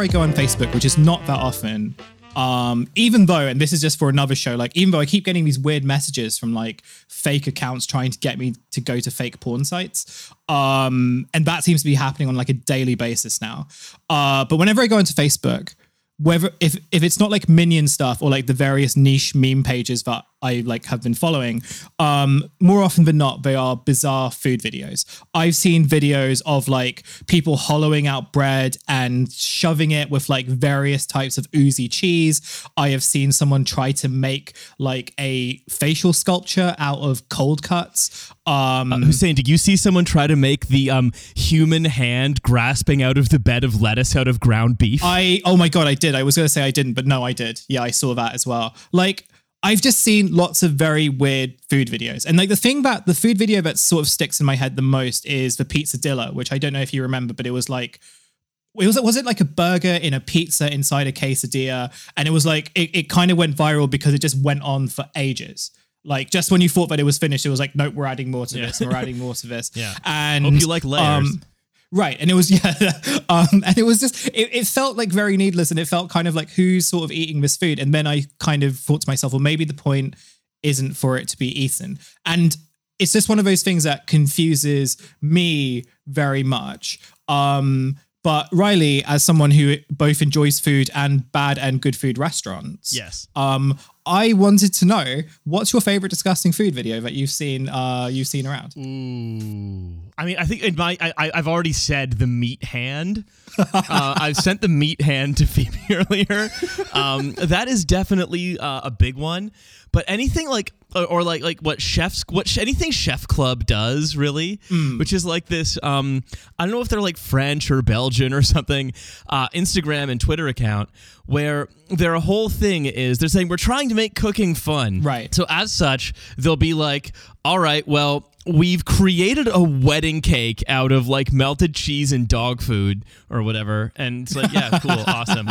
I go on Facebook, which is not that often, even though, and this is just for another show, like even though I keep getting these weird messages from like fake accounts trying to get me to go to fake porn sites, and that seems to be happening on like a daily basis now. But whenever I go into Facebook, whether if it's not like Minion stuff or like the various niche meme pages that I like have been following, more often than not, they are bizarre food videos. I've seen videos of like people hollowing out bread and shoving it with like various types of oozy cheese. I have seen someone try to make like a facial sculpture out of cold cuts. Hussein, did you see someone try to make the human hand grasping out of the bed of lettuce out of ground beef? Oh my God, I did. I was going to say I didn't, but no, I did. Yeah, I saw that as well. Like, I've just seen lots of very weird food videos. And like the food video that sort of sticks in my head the most is the Pizzadilla, which I don't know if you remember, but it was like, was it like a burger in a pizza inside a quesadilla? And it was like, it kind of went viral because it just went on for ages. Like just when you thought that it was finished, it was like, nope, we're adding more to this. And we're adding more to this. Yeah. And hope you like layers. Right. And it was, and it was just, it felt like very needless, and it felt kind of like who's sort of eating this food. And then I kind of thought to myself, well, maybe the point isn't for it to be eaten. And it's just one of those things that confuses me very much. But Riley, as someone who both enjoys food and bad and good food restaurants, yes. I wanted to know, what's your favorite disgusting food video that you've seen around? Ooh. I mean, I think I've already said the meat hand. I've sent the meat hand to Phoebe earlier. That is definitely a big one. But anything like, or like anything Chef Club does really, which is like this, I don't know if they're like French or Belgian or something, Instagram and Twitter account where their whole thing is they're saying we're trying to make cooking fun. Right. So as such, they'll be like, all right, well, we've created a wedding cake out of like melted cheese and dog food or whatever. And it's like, yeah, cool, awesome.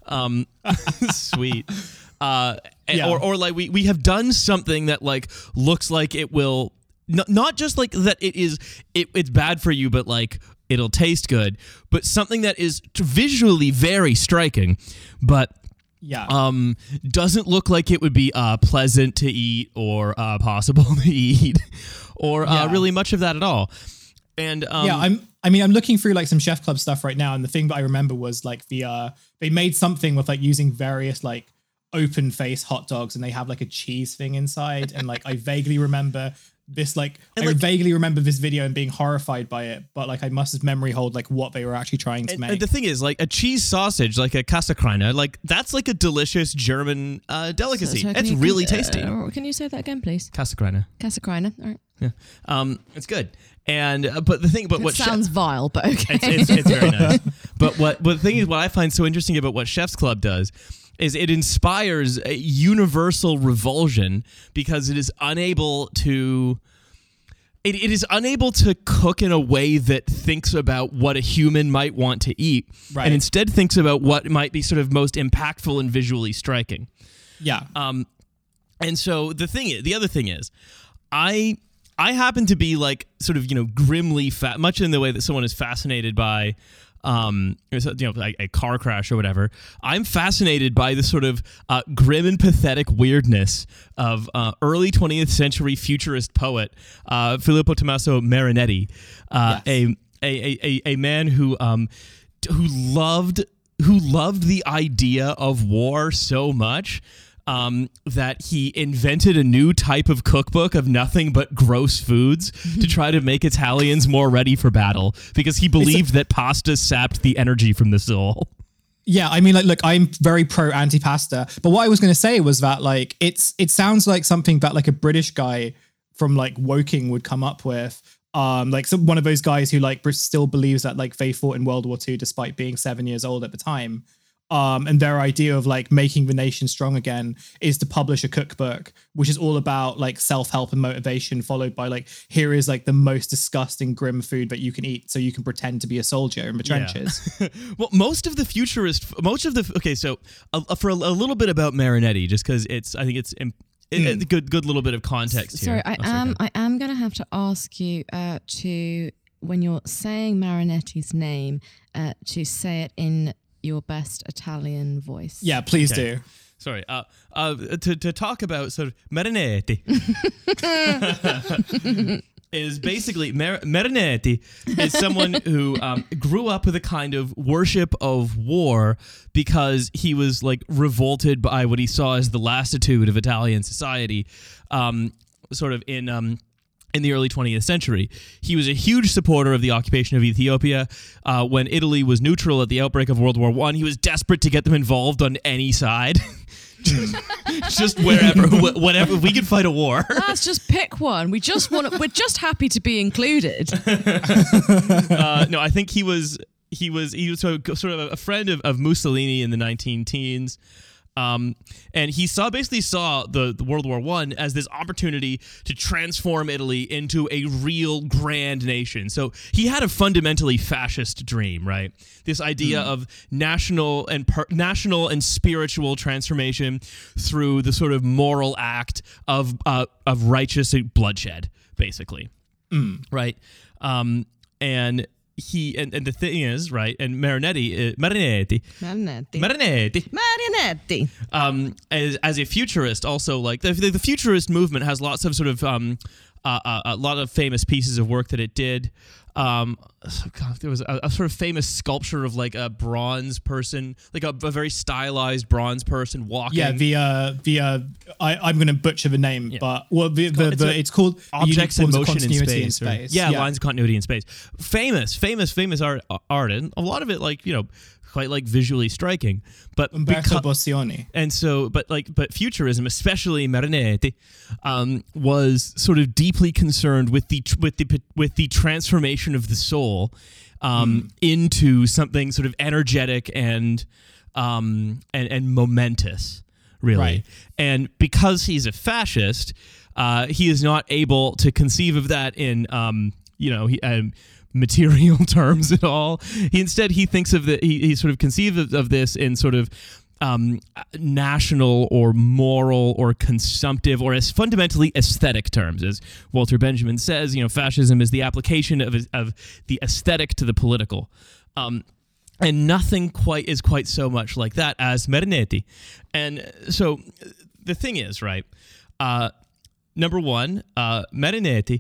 Sweet. Yeah. Or like we have done something that like looks like it will not just like that it's bad for you, but like it'll taste good, but something that is visually very striking, but doesn't look like it would be pleasant to eat or possible to eat or really much of that at all. And I'm looking through like some Chef Club stuff right now, and the thing that I remember was like they made something with like using various like open face hot dogs, and they have like a cheese thing inside, and like I vaguely remember this vaguely remember this video and being horrified by it, but like I must have memory hold like what they were actually trying to make. And the thing is, like a cheese sausage, like a Käsekreiner, like that's like a delicious German delicacy. It's really tasty. Can you say that again, please? Käsekreiner. Käsekreiner. All right. Yeah. It's good. And but the thing, but it what sounds vile, but okay. It's very nice. But the thing is, what I find so interesting about what Chef's Club does is it inspires a universal revulsion because it is unable to cook in a way that thinks about what a human might want to eat, right, and instead thinks about what might be sort of most impactful and visually striking. Yeah. And so the other thing is, I happen to be like sort of, grimly much in the way that someone is fascinated by like a car crash or whatever. I'm fascinated by the sort of grim and pathetic weirdness of early 20th century futurist poet Filippo Tommaso Marinetti, a man who loved the idea of war so much that he invented a new type of cookbook of nothing but gross foods to try to make Italians more ready for battle because he believed that pasta sapped the energy from the soul. Yeah, I mean, like, look, I'm very pro anti-pasta, but what I was going to say was that, like, it sounds like something that, like, a British guy from, like, Woking would come up with. Like, one of those guys who, like, still believes that, like, they fought in World War II despite being 7 years old at the time. And their idea of like making the nation strong again is to publish a cookbook, which is all about like self-help and motivation, followed by like, here is like the most disgusting, grim food that you can eat so you can pretend to be a soldier in the trenches. Well, so for a little bit about Marinetti, just because I think it's a good little bit of context here. Sorry, I am going to have to ask you to, when you're saying Marinetti's name, to say it in your best Italian voice. Yeah, please Okay. do. Sorry. To talk about sort of Marinetti is basically Marinetti is someone who grew up with a kind of worship of war because he was like revolted by what he saw as the lassitude of Italian society, sort of in the early 20th century. He was a huge supporter of the occupation of Ethiopia. When Italy was neutral at the outbreak of World War I, he was desperate to get them involved on any side. Just wherever, whatever, we could fight a war. Let's just pick one. We're just happy to be included. No, I think he was sort of a friend of Mussolini in the 19 teens. And he basically saw the World War I as this opportunity to transform Italy into a real grand nation. So he had a fundamentally fascist dream, right? This idea of national and spiritual transformation through the sort of moral act of righteous bloodshed, basically, right? And the thing is, right, and Marinetti, as a futurist, also like the futurist movement has lots of sort of a lot of famous pieces of work that it did. There was a sort of famous sculpture of like a bronze person, like a very stylized bronze person walking. Yeah, I'm going to butcher the name, but it's called Objects in Unique Forms of Motion in Continuity Space. Yeah, lines of continuity in space. Famous art, and a lot of it like, quite like visually striking, but Umberto Boccioni. And so, but futurism, especially Marinetti, was sort of deeply concerned with the transformation of the soul into something sort of energetic and momentous, really. Right. And because he's a fascist, he is not able to conceive of that in material terms at all. He thinks of he sort of conceived of this in sort of national or moral or consumptive or as fundamentally aesthetic terms. As Walter Benjamin says, fascism is the application of the aesthetic to the political. And nothing is quite so much like that as Marinetti. And so the thing is, right, number one, Marinetti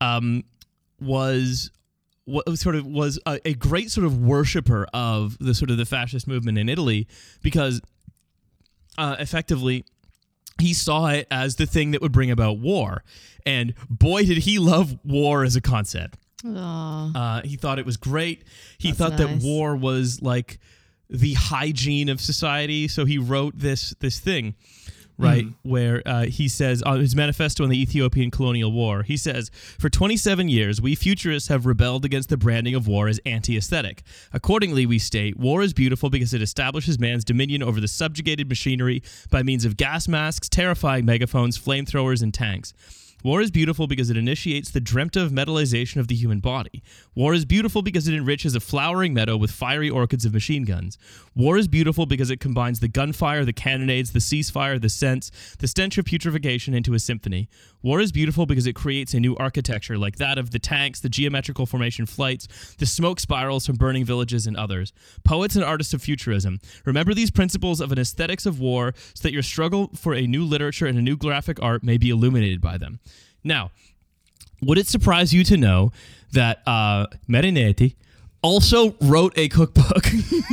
was a great sort of worshiper of the fascist movement in Italy because effectively he saw it as the thing that would bring about war. And boy, did he love war as a concept. He thought it was great. He thought that war was like the hygiene of society. So he wrote this thing, right, where he says on his manifesto on the Ethiopian colonial war, he says, "For 27 years, we futurists have rebelled against the branding of war as anti-aesthetic. Accordingly, we state, war is beautiful because it establishes man's dominion over the subjugated machinery by means of gas masks, terrifying megaphones, flamethrowers, and tanks. War is beautiful because it initiates the dreamt-of metallization of the human body. War is beautiful because it enriches a flowering meadow with fiery orchids of machine guns. War is beautiful because it combines the gunfire, the cannonades, the ceasefire, the scents, the stench of putrefaction into a symphony. War is beautiful because it creates a new architecture like that of the tanks, the geometrical formation flights, the smoke spirals from burning villages, and others. Poets and artists of futurism, remember these principles of an aesthetics of war so that your struggle for a new literature and a new graphic art may be illuminated by them." Now, would it surprise you to know that Marinetti also wrote a cookbook?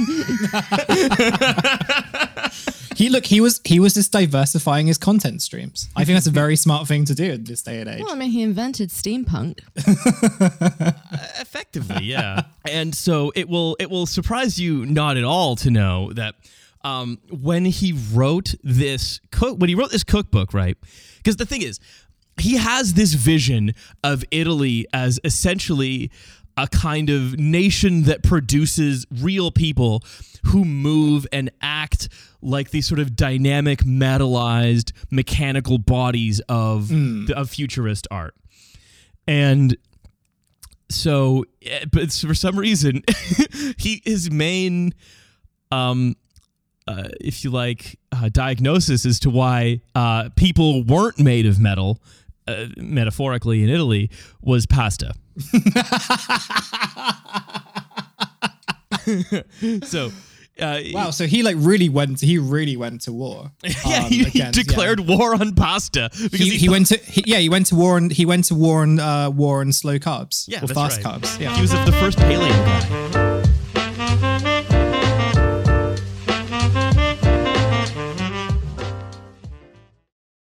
He was just diversifying his content streams. I think that's a very smart thing to do in this day and age. Well, I mean, he invented steampunk. Effectively, yeah. And so it will surprise you not at all to know that when he wrote this cookbook, right? Because the thing is, he has this vision of Italy as essentially a kind of nation that produces real people who move and act like these sort of dynamic, metallized, mechanical bodies of futurist art. And so, but for some reason, his main, if you like, diagnosis as to why people weren't made of metal, metaphorically in Italy, was pasta. So Wow, so he really went to war. Yeah, he declared war on pasta because he went to war on war on slow carbs. Yeah, or that's fast right. carbs. Yeah. He was the first paleo guy.